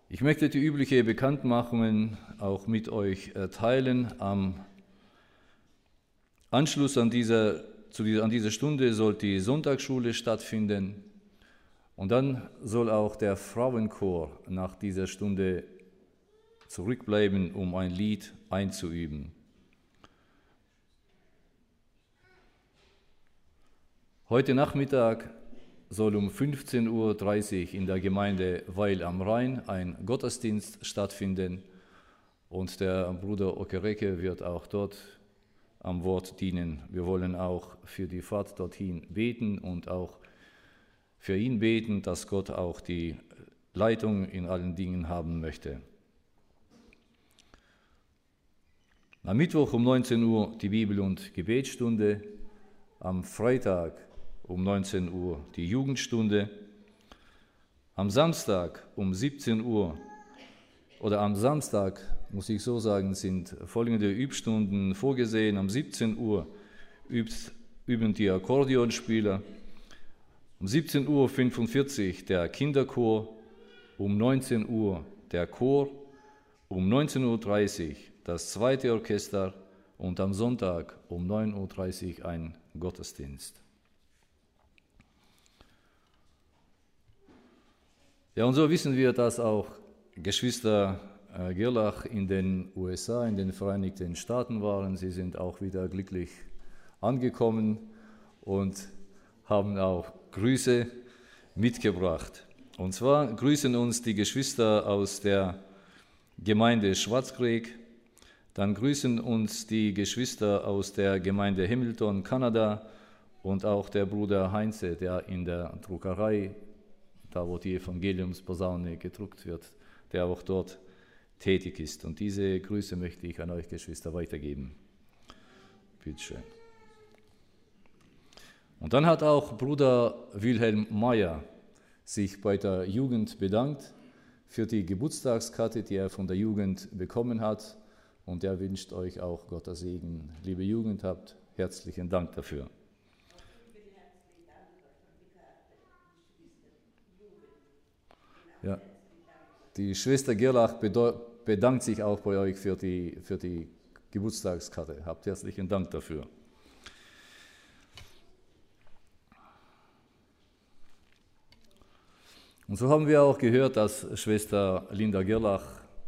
Ich möchte die übliche Bekanntmachungen auch mit euch teilen. Am Anschluss an dieser Stunde soll die Sonntagsschule stattfinden und dann soll auch der Frauenchor nach dieser Stunde zurückbleiben, um ein Lied einzuüben. Heute Nachmittag soll um 15:30 Uhr in der Gemeinde Weil am Rhein ein Gottesdienst stattfinden und der Bruder Okereke wird auch dort am Wort dienen. Wir wollen auch für die Fahrt dorthin beten und auch für ihn beten, dass Gott auch die Leitung in allen Dingen haben möchte. Am Mittwoch um 19 Uhr die Bibel- und Gebetsstunde, am Freitag um 19 Uhr die Jugendstunde, am Samstag um 17 Uhr oder am Samstag, muss ich so sagen, sind folgende Übstunden vorgesehen. Um 17 Uhr üben die Akkordeonspieler, um 17:45 Uhr der Kinderchor, um 19 Uhr der Chor, um 19:30 Uhr das zweite Orchester und am Sonntag um 9:30 Uhr ein Gottesdienst. Ja, und so wissen wir, dass auch Geschwister Gerlach in den USA, in den Vereinigten Staaten waren. Sie sind auch wieder glücklich angekommen und haben auch Grüße mitgebracht. Und zwar grüßen uns die Geschwister aus der Gemeinde Schwarzkrieg, dann grüßen uns die Geschwister aus der Gemeinde Hamilton, Kanada und auch der Bruder Heinze, der in der Druckerei, da wo die Evangeliumsposaune gedruckt wird, der auch dort tätig ist. Und diese Grüße möchte ich an euch Geschwister weitergeben. Bitte schön. Und dann hat auch Bruder Wilhelm Meyer sich bei der Jugend bedankt für die Geburtstagskarte, die er von der Jugend bekommen hat. Und er wünscht euch auch Gottes Segen. Liebe Jugend, habt herzlichen Dank dafür. Ja, die Schwester Gerlach bedankt sich auch bei euch für die Geburtstagskarte. Habt herzlichen Dank dafür. Und so haben wir auch gehört, dass Schwester Linda Gerlach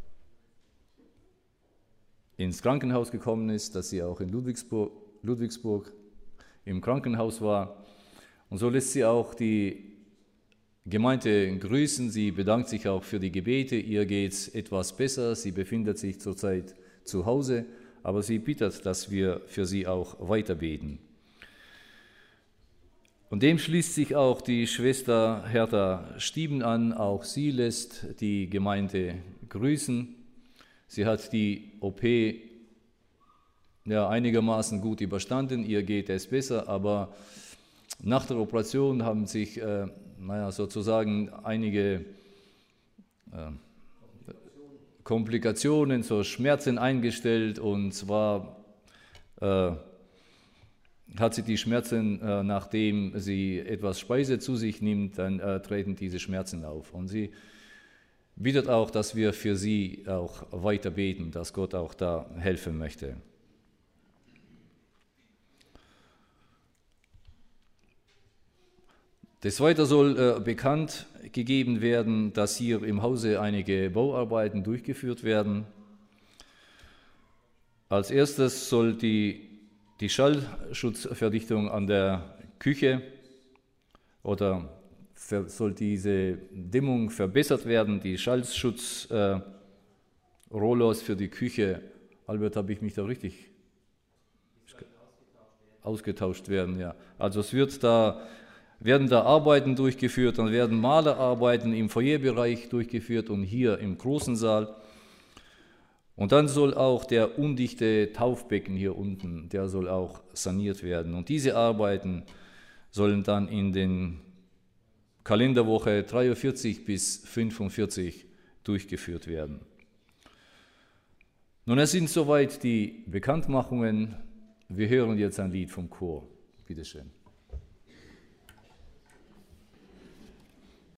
ins Krankenhaus gekommen ist, dass sie auch in Ludwigsburg im Krankenhaus war. Und so lässt sie auch die Gemeinde grüßen. Sie bedankt sich auch für die Gebete. Ihr geht es etwas besser. Sie befindet sich zurzeit zu Hause, aber sie bittet, dass wir für sie auch weiter beten. Und dem schließt sich auch die Schwester Hertha Stieben an. Auch sie lässt die Gemeinde grüßen. Sie hat die OP einigermaßen gut überstanden. Ihr geht es besser, aber nach der Operation haben sich sozusagen einige Komplikationen, so Schmerzen eingestellt, und zwar hat sie die Schmerzen, nachdem sie etwas Speise zu sich nimmt, dann treten diese Schmerzen auf. Und sie bittet auch, dass wir für sie auch weiter beten, dass Gott auch da helfen möchte. Des Weiteren soll bekannt gegeben werden, dass hier im Hause einige Bauarbeiten durchgeführt werden. Als erstes soll die Schallschutzverdichtung an der Küche soll diese Dämmung verbessert werden, die Schallschutzrollos für die Küche. Albert, habe ich mich da richtig ausgetauscht werden? Ja. Also es werden da Arbeiten durchgeführt, dann werden Malerarbeiten im Foyerbereich durchgeführt und hier im großen Saal. Und dann soll auch der undichte Taufbecken hier unten, der soll auch saniert werden. Und diese Arbeiten sollen dann in den Kalenderwoche 43 bis 45 durchgeführt werden. Nun, es sind soweit die Bekanntmachungen. Wir hören jetzt ein Lied vom Chor. Bitte schön.